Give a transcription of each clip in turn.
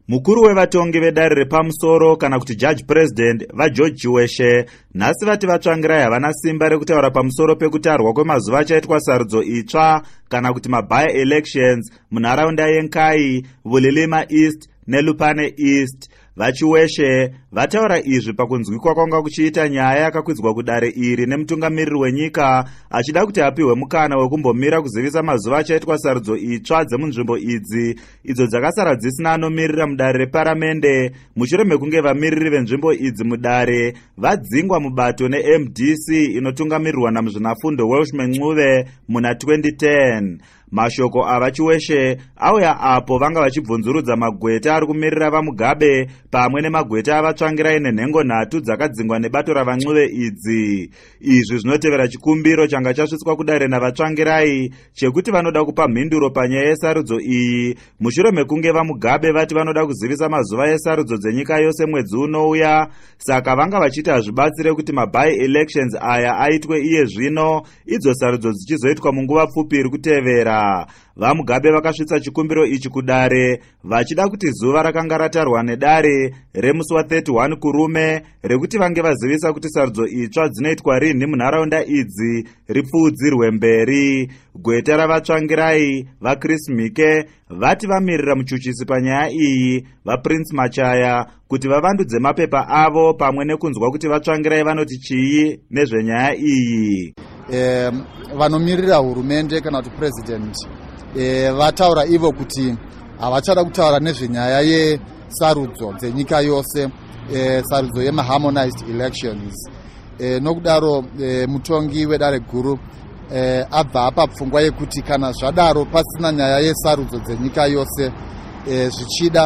Mukuru wevatongi vedare repamusoro kana kuti Judge President vaGeorge Chiweshe nhasi vati vatsvangirai havana simba rekutaura pamusoro pekutarwa kwemazuva achaitwa sarudzo itsva kana kuti mabaya elections munharaunda yeNkai, Bulilima East neLupane East. VaChiweshe vataura izvi pakunzwikwa kwanga kuchiita nyaya yakakwidzwa kudare iri nemutungamiriri wenyika achida kuti apiwe mukana wekumbomira kuzivisa mazuva achaitwa sarudzo itsva dzemunzvimbo idzi idzo dzakasara dzisina anomirira mudare reparamende mushure mekunge vamiriri venzvimbo idzi mudare vadzingwa mubato neMDC inotungamirirwa namuzvinafundo Welshman Ncube muna 2010. Mashoko avaChiweshe auya apo vanga vachibvunzurudza magweta ari kumirira vaMugabe pamwe nemagweta avatsvangirai nenhengo nhatu dzakadzingwa nebato ravaNcube idzi. Izvi zvinotevera chikumbiro changa chasvitswa kudare navatsvangirai chekuti vanoda kupa mhinduro panyaya yesarudzo iyi mushure mekunge vaMugabe vati vanoda kuzivisa mazuva esarudzo dzenyika yose mwedzi unouya, saka vanga vachiita zvibatsire kuti mabai elections aya aitwe iye zvino, idzo sarudzo dzichizoitwa munguva pfupi iri kutevera. VaMugabe vakasvitsa chikumbiro ichi kudare vachida kuti zuva rakanga ratarwa nedare remusi wa31 kurume rekuti vange vazivisa kuti sarudzo itsva dzinoitwa rini munharaunda idzi ripfuudzirwe mberi. Gweta ravatsvangirai vaChris Mike vati vamirira muchuchisi panyaya iyi vaPrince Machaya kuti vavandudze mapepa avo pamwe nekunzwa kuti vatsvangirai vanoti chii nezvenyaya iyi. Vanomirira hurumende kana kuti president vataura ivo kuti havachada kutaura nezvenyaya yesarudzo dzenyika yose, sarudzo yemaharmonized elections. Nokudaro mutongi wedare guru abva apa pfungwa yekuti kana zvadaro pasina nyaya yesarudzo dzenyika yose zvichida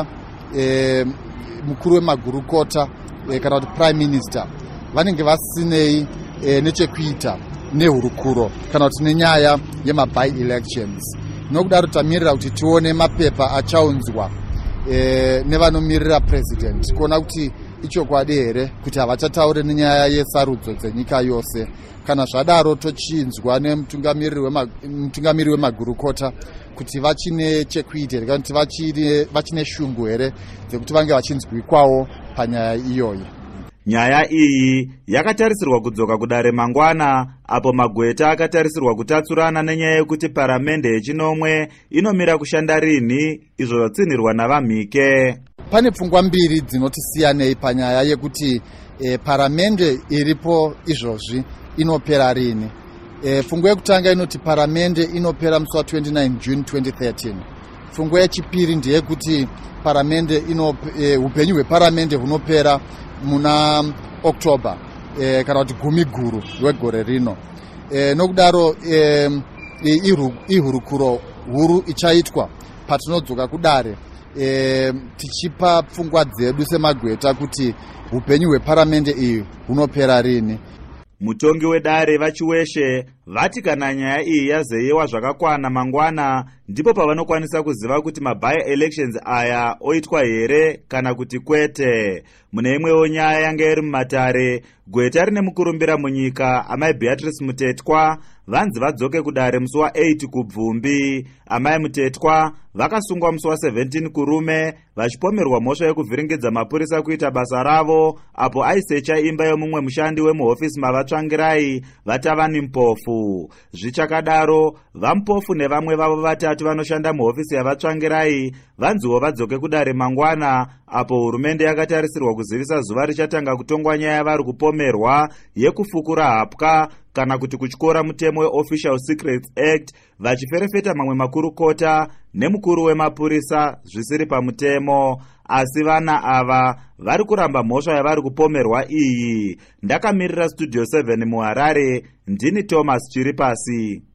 mukuru wemagurukota kana kuti prime minister vanenge vasinei nechekuita nehurukuro kana kuti nenyaya yemabai elections. Nokudaro tamirira kuti tione mapepa achaunzwa nevanomirira president kuona kuti ichokwadi here kuti havachataure nenyaya yesarudzo dzenyika yose. Kana zvadaro tochinzwa nemutungamiriri wemagurukota kuti vachine chekuita here kana kuti vachine shungu here dzekuti vange vachinzwikwawo panyaya iyoyi. Nyaya iyi yakatarisirwa kudzoka kudare mangwana apo magweta akatarisirwa kutatsurana nenyaya yekuti paramende yechinomwe inomira kushanda rini, izvo zvatsinirwa navaMike. Pane pfungwa mbiri dzinotisiyanei panyaya yekuti paramende iripo izvozvi inopera rini. Pfungwa yekutanga inoti paramende inopera musi wa29 June 2013. Pfungwa yechipiri ndeyekuti paramende upenyu hweparamende hunopera muna October kana kuti gumi guru wegore rino. Nokudaro ihurukuro huru ichaitwa patinodzoka kudare tichipa pfungwa dzedu semagweta kuti upenyu hweparamende iyi hunopera rini. Mutongi wedare vaChiweshe vati kana nyaya iyi yazeyewa zvakakwana mangwana ndipo pavanokwanisa kuziva kuti mabaya elections aya oitwa here kana kuti kwete. Mune imwewo nyaya yanga iri mumatare, gweta rine mukurumbira munyika amai Beatrice Mutetwa vanzi vadzoke kudare musi wa8 kubvumbi. Amai Mutetwa vakasungwa musi wa17 kurume vachipomerwa mhosva yekuvhiringidza mapurisa kuita basa ravo apo aisecha imba yomumwe mushandi wemuhofisi mavatsvangirai vatavani mpofu. Zvichakadaro vampofu nevamwe vavo vatatu vanoshanda muhofisi yavatsvangirai vanziwo vadzoke kudare mangwana apo hurumende yakatarisirwa kuzivisa zuva richatanga kutongwa nyaya vari kupomerwa yekufukura hapwa kana kuti kutyora mutemo weOfficial Secrets Act vachiferefeta mamwe makurukota nemukuru wemapurisa zvisiri pamutemo. Asi vana ava vari kuramba mhosva yavari kupomerwa iyi. Ndakamirira Studio 7 muHarare, ndini Thomas Chiripasi.